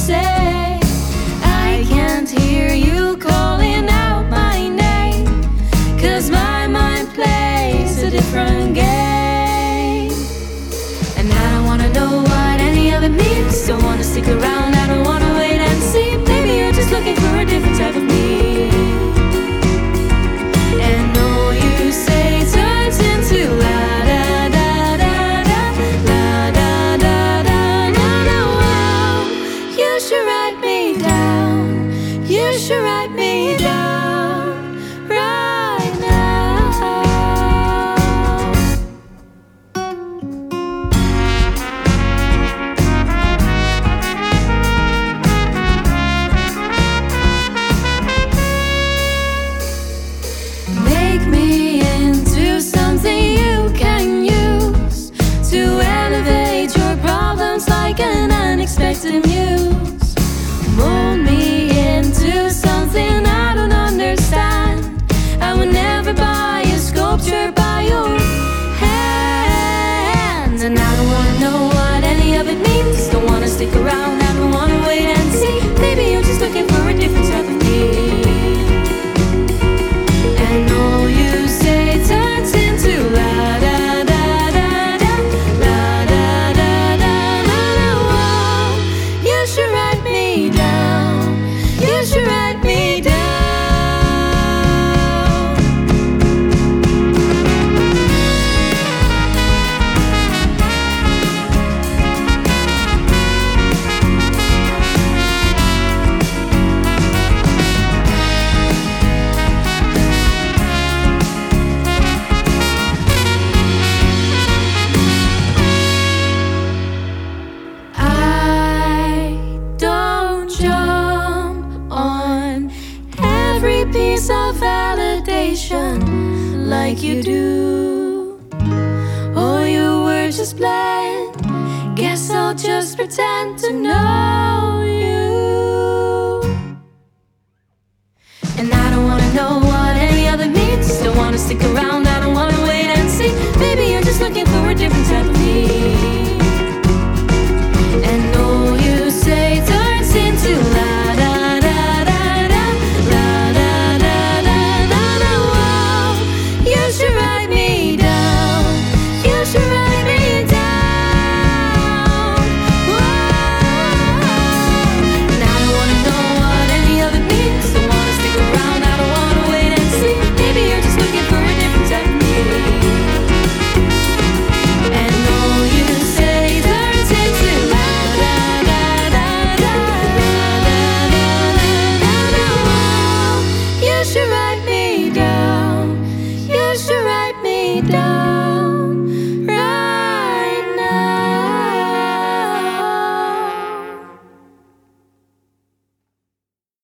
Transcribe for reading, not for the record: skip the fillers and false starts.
say I can't hear you calling out my name, 'cause my mind plays a different game. And I don't wanna know what any of it means. Don't wanna stick around, I don't wanna wait and see. Maybe you're just looking for a different type of me. And all you say turns into la da da da da, la da da da na na. Wow, you should write me down. You should write me down right now. Make me into something you can use to elevate your problems like an unexpected muse. Mold me into something I don't understand. I would never buy a sculpture by your hands. And I don't wanna know what any of it means. Don't wanna stick around, I don't wanna wait and see. Maybe you're just looking for a different type of me. And all you say turns into la da da da da, la da da da na na. Wow, you should write me down. You should write me down. I don't jump on every piece of validation like you do. Oh, your words just blend. Guess I'll just pretend to know you. And I don't wanna know what any other means. Don't wanna stick around, I don't wanna wait and see. Maybe you're just looking for a different type of me. And all you say turns into la da da da da, la da da da da da. Wow, you should write me down. You should write me down. Whoa. And I don't wanna know what any of it means. Don't wanna stick around, I don't wanna wait and see. Maybe you're just looking for a different type of me. And all you say turns into la da da da da, la da da da da. Wow, you should write me down. You should write me down.